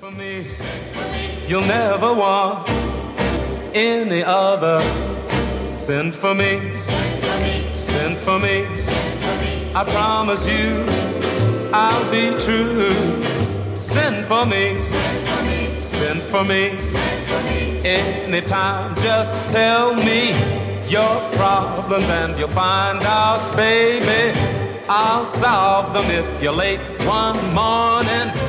For me, you'll never want any other. Send for me, send for me. I promise you I'll be true. Send for me, send for me. Anytime, just tell me your problems and you'll find out, baby, I'll solve them if you're late one morning.